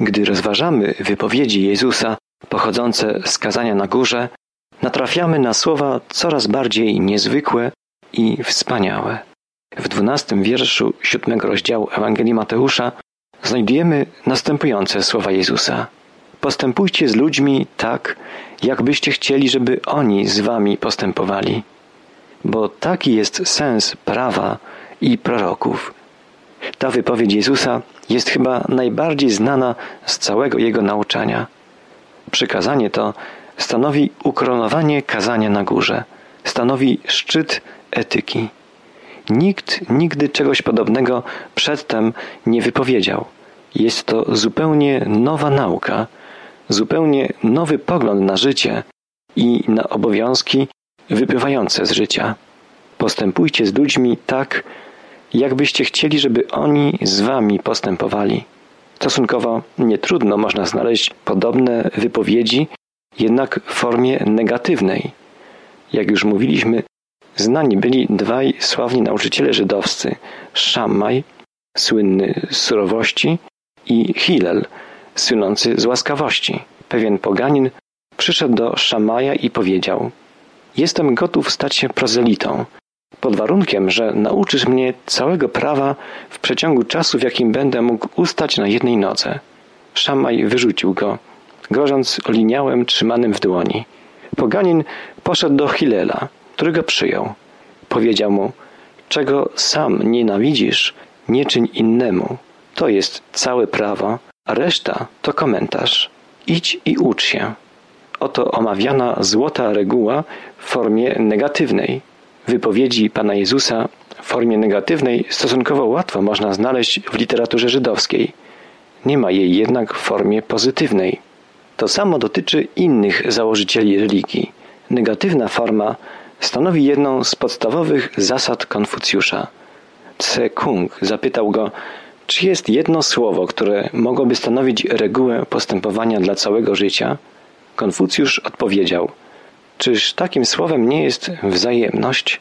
Gdy rozważamy wypowiedzi Jezusa pochodzące z kazania na górze, natrafiamy na słowa coraz bardziej niezwykłe i wspaniałe. W 12 wierszu 7 rozdziału Ewangelii Mateusza znajdujemy następujące słowa Jezusa. Postępujcie z ludźmi tak, jakbyście chcieli, żeby oni z wami postępowali. Bo taki jest sens prawa i proroków. Ta wypowiedź Jezusa jest chyba najbardziej znana z całego Jego nauczania. Przykazanie to stanowi ukoronowanie kazania na górze, stanowi szczyt etyki. Nikt nigdy czegoś podobnego przedtem nie wypowiedział. Jest to zupełnie nowa nauka, zupełnie nowy pogląd na życie i na obowiązki wypływające z życia. Postępujcie z ludźmi tak, jakbyście chcieli, żeby oni z wami postępowali. Stosunkowo nietrudno można znaleźć podobne wypowiedzi, jednak w formie negatywnej. Jak już mówiliśmy, znani byli dwaj sławni nauczyciele żydowscy, Szammaj, słynny z surowości, i Hillel, słynący z łaskawości. Pewien poganin przyszedł do Szammaja i powiedział: jestem gotów stać się prozelitą, pod warunkiem, że nauczysz mnie całego prawa w przeciągu czasu, w jakim będę mógł ustać na jednej nodze. Szammaj wyrzucił go, grożąc oliniałem trzymanym w dłoni. Poganin poszedł do Hillela, który go przyjął. Powiedział mu: czego sam nienawidzisz, nie czyń innemu. To jest całe prawo, a reszta to komentarz. Idź i ucz się. Oto omawiana złota reguła w formie negatywnej. Wypowiedzi Pana Jezusa w formie negatywnej stosunkowo łatwo można znaleźć w literaturze żydowskiej. Nie ma jej jednak w formie pozytywnej. To samo dotyczy innych założycieli religii. Negatywna forma stanowi jedną z podstawowych zasad Konfucjusza. Tse Kung zapytał go, czy jest jedno słowo, które mogłoby stanowić regułę postępowania dla całego życia? Konfucjusz odpowiedział: czyż takim słowem nie jest wzajemność?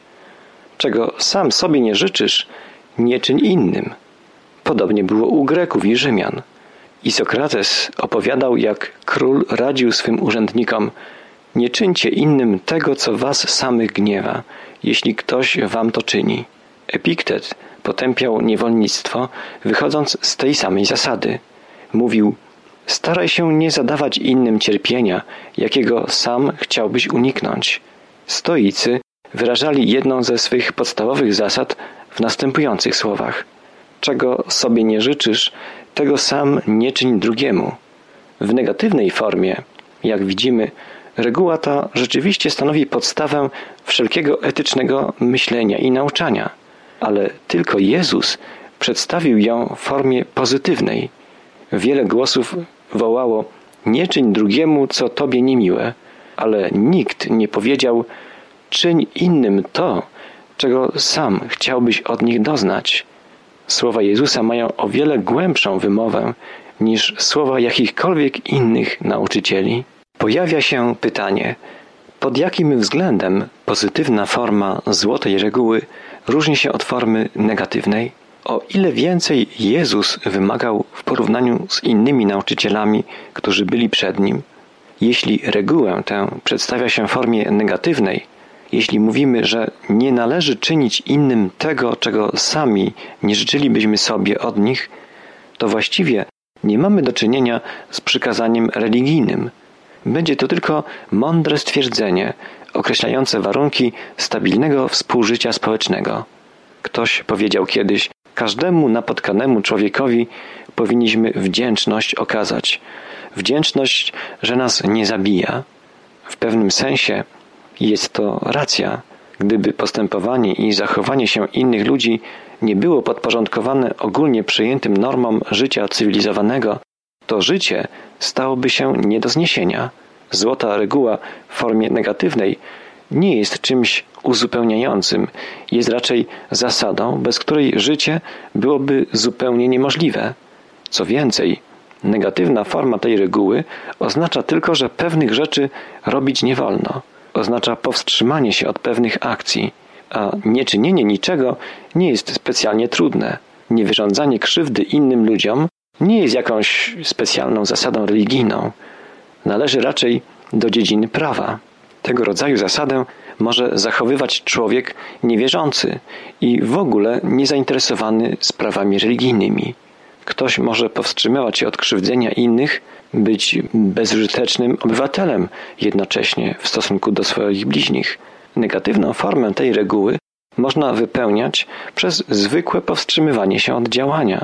Czego sam sobie nie życzysz, nie czyń innym. Podobnie było u Greków i Rzymian. I Sokrates opowiadał, jak król radził swym urzędnikom: nie czyńcie innym tego, co was samych gniewa, jeśli ktoś wam to czyni. Epiktet potępiał niewolnictwo, wychodząc z tej samej zasady. Mówił: staraj się nie zadawać innym cierpienia, jakiego sam chciałbyś uniknąć. Stoicy wyrażali jedną ze swych podstawowych zasad w następujących słowach: czego sobie nie życzysz, tego sam nie czyń drugiemu. W negatywnej formie, jak widzimy, reguła ta rzeczywiście stanowi podstawę wszelkiego etycznego myślenia i nauczania, ale tylko Jezus przedstawił ją w formie pozytywnej. Wiele głosów wołało: nie czyń drugiemu, co tobie niemiłe, ale nikt nie powiedział: czyń innym to, czego sam chciałbyś od nich doznać. Słowa Jezusa mają o wiele głębszą wymowę niż słowa jakichkolwiek innych nauczycieli. Pojawia się pytanie, pod jakim względem pozytywna forma złotej reguły różni się od formy negatywnej? O ile więcej Jezus wymagał w porównaniu z innymi nauczycielami, którzy byli przed Nim? Jeśli regułę tę przedstawia się w formie negatywnej, jeśli mówimy, że nie należy czynić innym tego, czego sami nie życzylibyśmy sobie od nich, to właściwie nie mamy do czynienia z przykazaniem religijnym. Będzie to tylko mądre stwierdzenie określające warunki stabilnego współżycia społecznego. Ktoś powiedział kiedyś: każdemu napotkanemu człowiekowi powinniśmy wdzięczność okazać. Wdzięczność, że nas nie zabija. W pewnym sensie jest to racja. Gdyby postępowanie i zachowanie się innych ludzi nie było podporządkowane ogólnie przyjętym normom życia cywilizowanego, to życie stałoby się nie do zniesienia. Złota reguła w formie negatywnej nie jest czymś uzupełniającym, jest raczej zasadą, bez której życie byłoby zupełnie niemożliwe. Co więcej, negatywna forma tej reguły oznacza tylko, że pewnych rzeczy robić nie wolno. Oznacza powstrzymanie się od pewnych akcji, a nieczynienie niczego nie jest specjalnie trudne. Niewyrządzanie krzywdy innym ludziom nie jest jakąś specjalną zasadą religijną. Należy raczej do dziedziny prawa. Tego rodzaju zasadę może zachowywać człowiek niewierzący i w ogóle niezainteresowany sprawami religijnymi. Ktoś może powstrzymywać się od krzywdzenia innych, być bezużytecznym obywatelem jednocześnie w stosunku do swoich bliźnich. Negatywną formę tej reguły można wypełniać przez zwykłe powstrzymywanie się od działania.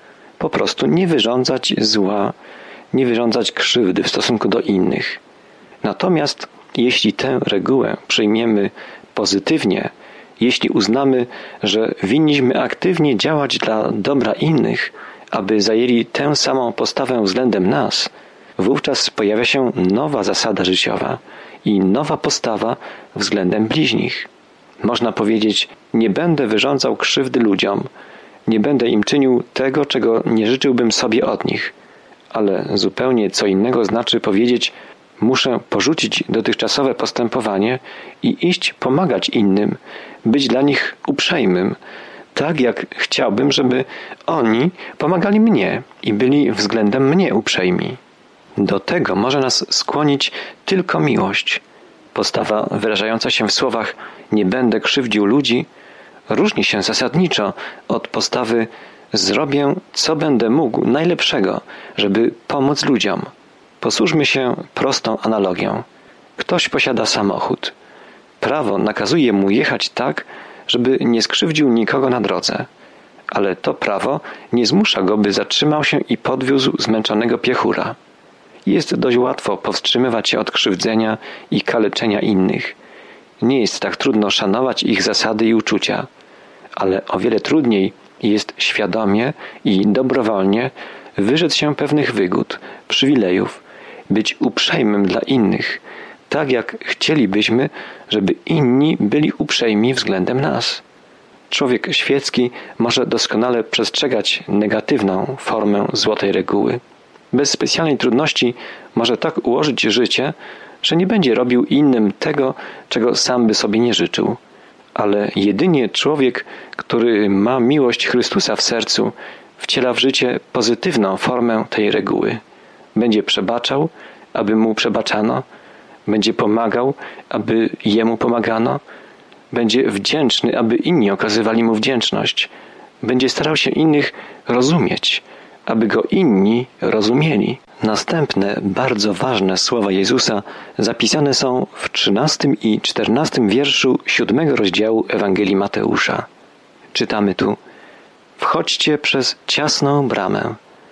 Po prostu nie wyrządzać zła, nie wyrządzać krzywdy w stosunku do innych. Natomiast jeśli tę regułę przyjmiemy pozytywnie, jeśli uznamy, że winniśmy aktywnie działać dla dobra innych, aby zajęli tę samą postawę względem nas, wówczas pojawia się nowa zasada życiowa i nowa postawa względem bliźnich. Można powiedzieć, nie będę wyrządzał krzywdy ludziom, nie będę im czynił tego, czego nie życzyłbym sobie od nich, ale zupełnie co innego znaczy powiedzieć, muszę porzucić dotychczasowe postępowanie i iść pomagać innym, być dla nich uprzejmym, tak jak chciałbym, żeby oni pomagali mnie i byli względem mnie uprzejmi. Do tego może nas skłonić tylko miłość. Postawa wyrażająca się w słowach nie będę krzywdził ludzi różni się zasadniczo od postawy zrobię, co będę mógł najlepszego, żeby pomóc ludziom. Posłużmy się prostą analogią. Ktoś posiada samochód. Prawo nakazuje mu jechać tak, żeby nie skrzywdził nikogo na drodze. Ale to prawo nie zmusza go, by zatrzymał się i podwiózł zmęczonego piechura. Jest dość łatwo powstrzymywać się od krzywdzenia i kaleczenia innych. Nie jest tak trudno szanować ich zasady i uczucia, ale o wiele trudniej jest świadomie i dobrowolnie wyrzec się pewnych wygód, przywilejów, być uprzejmym dla innych, tak jak chcielibyśmy, żeby inni byli uprzejmi względem nas. Człowiek świecki może doskonale przestrzegać negatywną formę złotej reguły. Bez specjalnej trudności może tak ułożyć życie, że nie będzie robił innym tego, czego sam by sobie nie życzył. Ale jedynie człowiek, który ma miłość Chrystusa w sercu, wciela w życie pozytywną formę tej reguły. Będzie przebaczał, aby mu przebaczano, będzie pomagał, aby jemu pomagano, będzie wdzięczny, aby inni okazywali mu wdzięczność, będzie starał się innych rozumieć, aby go inni rozumieli. Następne, bardzo ważne słowa Jezusa zapisane są w 13 i 14 wierszu 7 rozdziału Ewangelii Mateusza. Czytamy tu: wchodźcie przez ciasną bramę,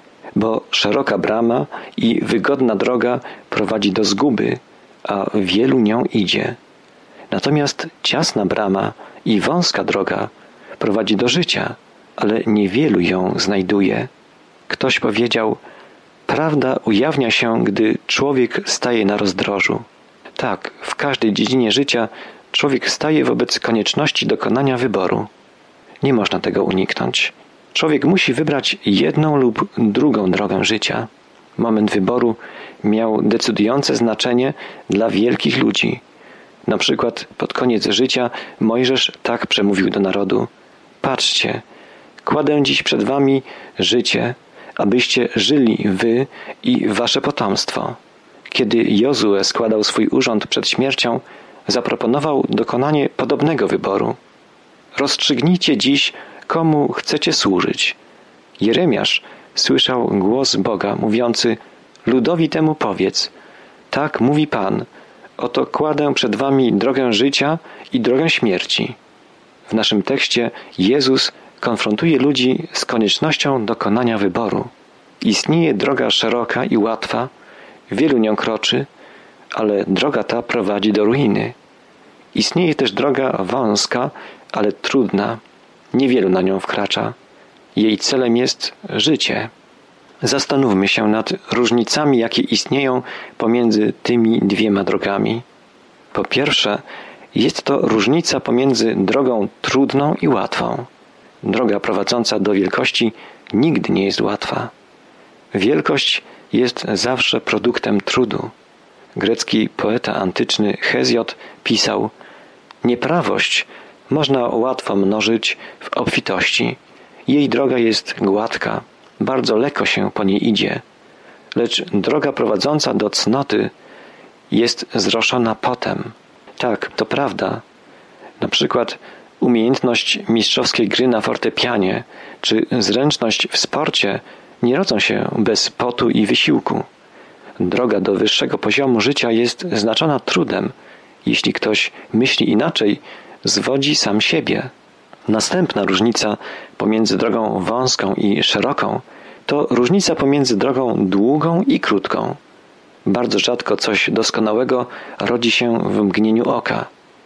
bo szeroka brama i wygodna droga prowadzi do zguby, a wielu nią idzie. Natomiast ciasna brama i wąska droga prowadzi do życia, ale niewielu ją znajduje. Ktoś powiedział: prawda ujawnia się, gdy człowiek staje na rozdrożu. Tak, w każdej dziedzinie życia człowiek staje wobec konieczności dokonania wyboru. Nie można tego uniknąć. Człowiek musi wybrać jedną lub drugą drogę życia. Moment wyboru miał decydujące znaczenie dla wielkich ludzi. Na przykład pod koniec życia Mojżesz tak przemówił do narodu: patrzcie, kładę dziś przed wami życie, abyście żyli wy i wasze potomstwo. Kiedy Jozue składał swój urząd przed śmiercią, zaproponował dokonanie podobnego wyboru. Rozstrzygnijcie dziś, komu chcecie służyć. Jeremiasz słyszał głos Boga mówiący: ludowi temu powiedz, tak mówi Pan, oto kładę przed wami drogę życia i drogę śmierci. W naszym tekście Jezus konfrontuje ludzi z koniecznością dokonania wyboru. Istnieje droga szeroka i łatwa, wielu nią kroczy, ale droga ta prowadzi do ruiny. Istnieje też droga wąska, ale trudna, niewielu na nią wkracza. Jej celem jest życie. Zastanówmy się nad różnicami, jakie istnieją pomiędzy tymi dwiema drogami. Po pierwsze, jest to różnica pomiędzy drogą trudną i łatwą. Droga prowadząca do wielkości nigdy nie jest łatwa. Wielkość jest zawsze produktem trudu. Grecki poeta antyczny Hezjod pisał: nieprawość można łatwo mnożyć w obfitości. Jej droga jest gładka, bardzo lekko się po niej idzie, lecz droga prowadząca do cnoty jest zroszona potem. Tak, to prawda. Na przykład umiejętność mistrzowskiej gry na fortepianie czy zręczność w sporcie nie rodzą się bez potu i wysiłku. Droga do wyższego poziomu życia jest znaczona trudem. Jeśli ktoś myśli inaczej, zwodzi sam siebie. Następna różnica pomiędzy drogą wąską i szeroką to różnica pomiędzy drogą długą i krótką. Bardzo rzadko coś doskonałego rodzi się w mgnieniu oka.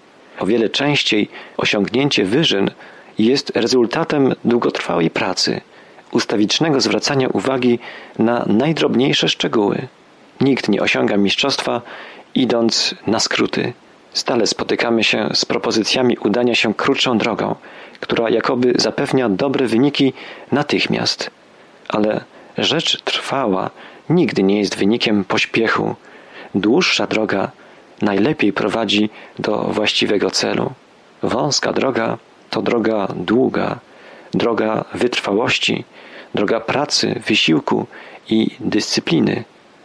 O wiele częściej osiągnięcie wyżyn jest rezultatem długotrwałej pracy, ustawicznego zwracania uwagi na najdrobniejsze szczegóły. Nikt nie osiąga mistrzostwa idąc na skróty. Stale spotykamy się z propozycjami udania się krótszą drogą, która jakoby zapewnia dobre wyniki natychmiast. Ale rzecz trwała nigdy nie jest wynikiem pośpiechu. Dłuższa droga najlepiej prowadzi do właściwego celu. Wąska droga to droga długa, droga wytrwałości, droga pracy, wysiłku i dyscypliny.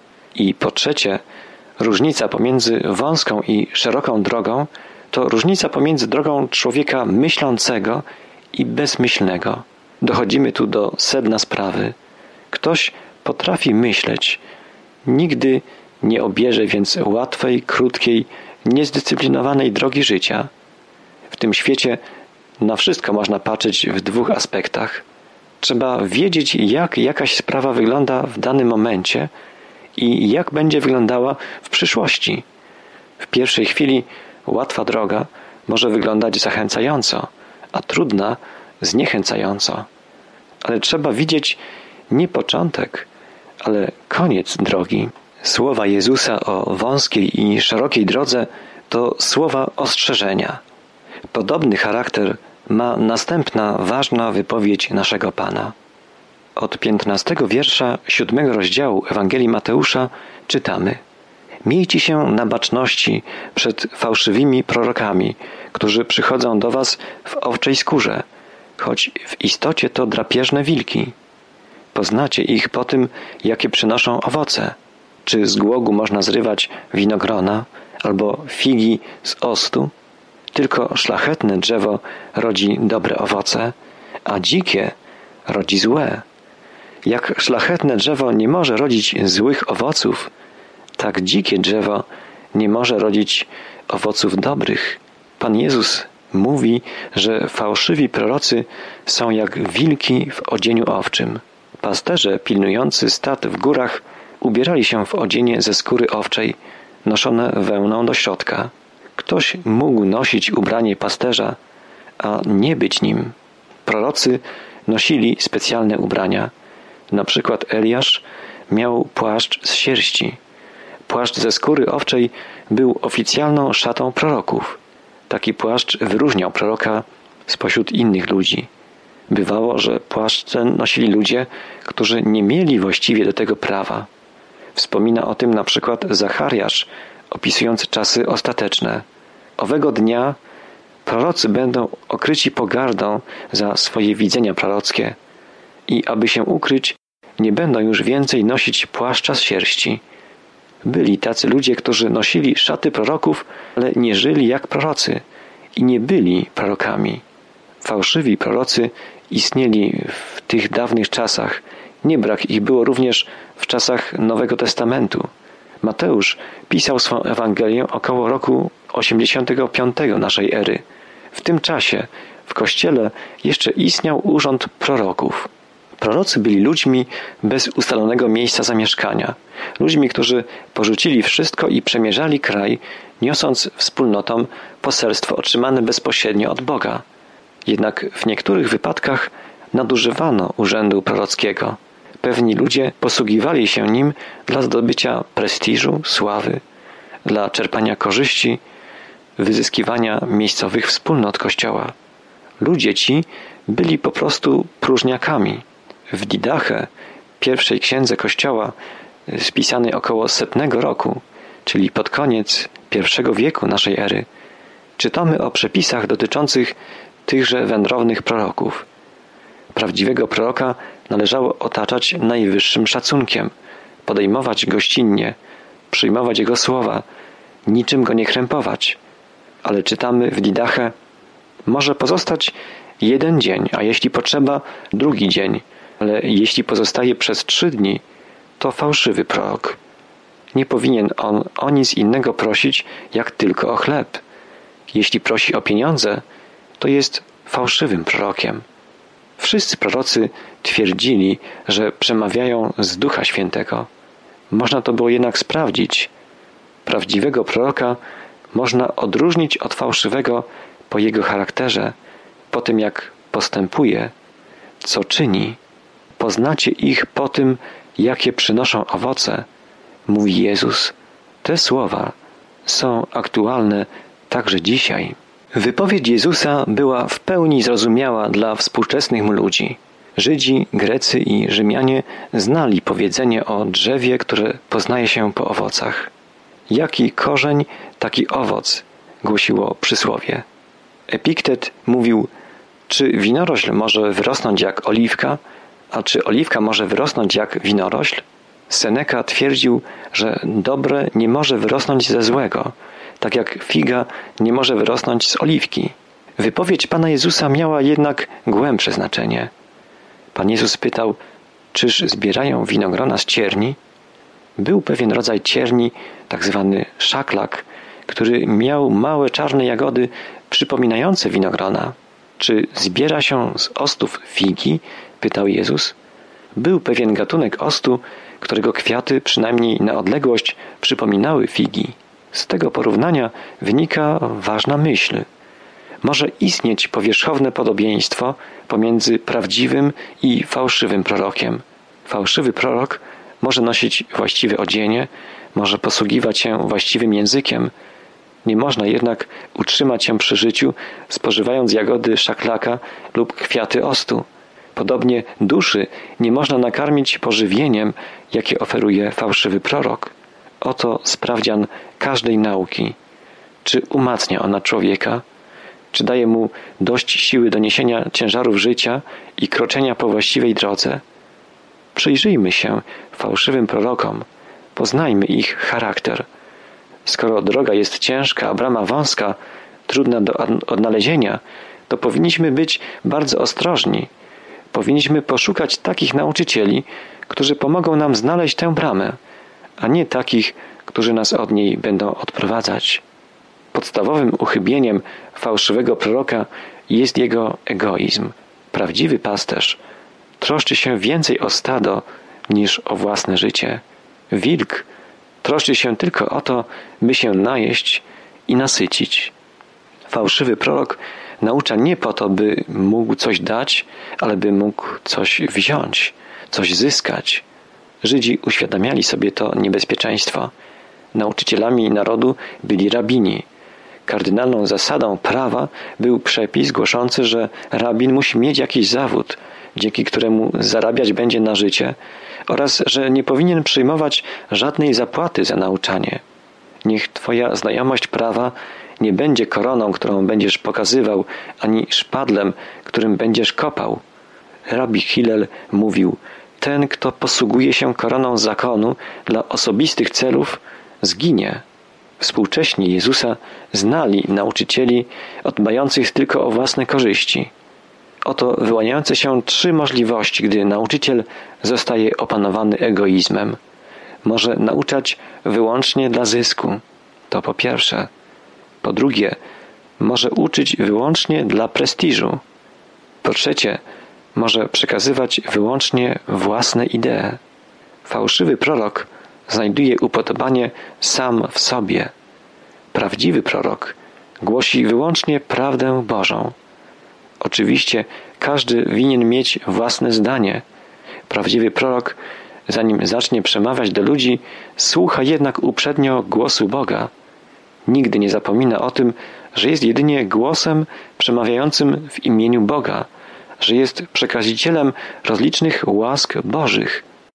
I po trzecie, różnica pomiędzy wąską i szeroką drogą to różnica pomiędzy drogą człowieka myślącego i bezmyślnego. Dochodzimy tu do sedna sprawy. Ktoś potrafi myśleć, nigdy nie obierze więc łatwej, krótkiej, niezdyscyplinowanej drogi życia. W tym świecie na wszystko można patrzeć w dwóch aspektach. Trzeba wiedzieć, jak jakaś sprawa wygląda w danym momencie i jak będzie wyglądała w przyszłości. W pierwszej chwili łatwa droga może wyglądać zachęcająco, a trudna zniechęcająco. Ale trzeba widzieć nie początek, ale koniec drogi. Słowa Jezusa o wąskiej i szerokiej drodze to słowa ostrzeżenia. Podobny charakter ma następna ważna wypowiedź naszego Pana. Od 15 wiersza 7 rozdziału Ewangelii Mateusza czytamy: Miejcie się na baczności przed fałszywymi prorokami, którzy przychodzą do was w owczej skórze, choć w istocie to drapieżne wilki. Poznacie ich po tym, jakie przynoszą owoce. Czy z głogu można zrywać winogrona albo figi z ostu? Tylko szlachetne drzewo rodzi dobre owoce, a dzikie rodzi złe. Jak szlachetne drzewo nie może rodzić złych owoców, tak dzikie drzewo nie może rodzić owoców dobrych. Pan Jezus mówi, że fałszywi prorocy są jak wilki w odzieniu owczym. Pasterze pilnujący stad w górach ubierali się w odzienie ze skóry owczej, noszone wełną do środka. Ktoś mógł nosić ubranie pasterza, a nie być nim. Prorocy nosili specjalne ubrania. Na przykład Eliasz miał płaszcz z sierści. Płaszcz ze skóry owczej był oficjalną szatą proroków. Taki płaszcz wyróżniał proroka spośród innych ludzi. Bywało, że płaszcz ten nosili ludzie, którzy nie mieli właściwie do tego prawa. Wspomina o tym na przykład Zachariasz, opisując czasy ostateczne. Owego dnia prorocy będą okryci pogardą za swoje widzenia prorockie i aby się ukryć, nie będą już więcej nosić płaszcza z sierści. Byli tacy ludzie, którzy nosili szaty proroków, ale nie żyli jak prorocy i nie byli prorokami. Fałszywi prorocy istnieli w tych dawnych czasach. Nie brak ich było również w czasach Nowego Testamentu. Mateusz pisał swą Ewangelię około roku 85 naszej ery. W tym czasie w Kościele jeszcze istniał urząd proroków. Prorocy byli ludźmi bez ustalonego miejsca zamieszkania. Ludźmi, którzy porzucili wszystko i przemierzali kraj, niosąc wspólnotom poselstwo otrzymane bezpośrednio od Boga. Jednak w niektórych wypadkach nadużywano urzędu prorockiego. Pewni ludzie posługiwali się nim dla zdobycia prestiżu, sławy, dla czerpania korzyści, wyzyskiwania miejscowych wspólnot Kościoła. Ludzie ci byli po prostu próżniakami. W Didache, pierwszej księdze Kościoła, spisanej około 100 roku, czyli pod koniec I wieku naszej ery, czytamy o przepisach dotyczących tychże wędrownych proroków. Prawdziwego proroka należało otaczać najwyższym szacunkiem, podejmować gościnnie, przyjmować jego słowa, niczym go nie krępować. Ale czytamy w Didache: może pozostać 1 dzień, a jeśli potrzeba 2 dzień, ale jeśli pozostaje przez 3 dni, to fałszywy prorok. Nie powinien on o nic innego prosić, jak tylko o chleb. Jeśli prosi o pieniądze, to jest fałszywym prorokiem. Wszyscy prorocy twierdzili, że przemawiają z Ducha Świętego. Można to było jednak sprawdzić. Prawdziwego proroka można odróżnić od fałszywego po jego charakterze, po tym jak postępuje, co czyni. Poznacie ich po tym, jakie przynoszą owoce, mówi Jezus. Te słowa są aktualne także dzisiaj. Wypowiedź Jezusa była w pełni zrozumiała dla współczesnych mu ludzi. Żydzi, Grecy i Rzymianie znali powiedzenie o drzewie, które poznaje się po owocach. Jaki korzeń, taki owoc, głosiło przysłowie. Epiktet mówił: czy winorośl może wyrosnąć jak oliwka, a czy oliwka może wyrosnąć jak winorośl? Seneca twierdził, że dobre nie może wyrosnąć ze złego, tak jak figa nie może wyrosnąć z oliwki. Wypowiedź Pana Jezusa miała jednak głębsze znaczenie. Pan Jezus pytał: czyż zbierają winogrona z cierni? Był pewien rodzaj cierni, tak zwany szaklak, który miał małe czarne jagody przypominające winogrona. Czy zbiera się z ostów figi? Pytał Jezus. Był pewien gatunek ostu, którego kwiaty przynajmniej na odległość przypominały figi. Z tego porównania wynika ważna myśl. Może istnieć powierzchowne podobieństwo pomiędzy prawdziwym i fałszywym prorokiem. Fałszywy prorok może nosić właściwe odzienie, może posługiwać się właściwym językiem. Nie można jednak utrzymać się przy życiu, spożywając jagody szaklaka lub kwiaty ostu. Podobnie duszy nie można nakarmić pożywieniem, jakie oferuje fałszywy prorok. Oto sprawdzian każdej nauki. Czy umacnia ona człowieka? Czy daje mu dość siły do niesienia ciężarów życia i kroczenia po właściwej drodze? Przyjrzyjmy się fałszywym prorokom. Poznajmy ich charakter. Skoro droga jest ciężka, a brama wąska, trudna do odnalezienia, to powinniśmy być bardzo ostrożni. Powinniśmy poszukać takich nauczycieli, którzy pomogą nam znaleźć tę bramę, a nie takich, którzy nas od niej będą odprowadzać. Podstawowym uchybieniem fałszywego proroka jest jego egoizm. Prawdziwy pasterz troszczy się więcej o stado niż o własne życie. Wilk troszczy się tylko o to, by się najeść i nasycić. Fałszywy prorok naucza nie po to, by mógł coś dać, ale by mógł coś wziąć, coś zyskać. Żydzi uświadamiali sobie to niebezpieczeństwo. Nauczycielami narodu byli rabini. Kardynalną zasadą prawa był przepis głoszący, że rabin musi mieć jakiś zawód, dzięki któremu zarabiać będzie na życie, oraz że nie powinien przyjmować żadnej zapłaty za nauczanie. Niech Twoja znajomość prawa nie będzie koroną, którą będziesz pokazywał, ani szpadlem, którym będziesz kopał. Rabbi Hillel mówił: ten, kto posługuje się koroną zakonu dla osobistych celów, zginie. Współcześni Jezusa znali nauczycieli dbających tylko o własne korzyści. Oto wyłaniające się 3 możliwości, gdy nauczyciel zostaje opanowany egoizmem. Może nauczać wyłącznie dla zysku. To po pierwsze. Po drugie, może uczyć wyłącznie dla prestiżu. Po trzecie, może przekazywać wyłącznie własne idee. Fałszywy prorok znajduje upodobanie sam w sobie. Prawdziwy prorok głosi wyłącznie prawdę Bożą. Oczywiście każdy winien mieć własne zdanie. Prawdziwy prorok, zanim zacznie przemawiać do ludzi, słucha jednak uprzednio głosu Boga. Nigdy nie zapomina o tym, że jest jedynie głosem przemawiającym w imieniu Boga, że jest przekazicielem rozlicznych łask Bożych.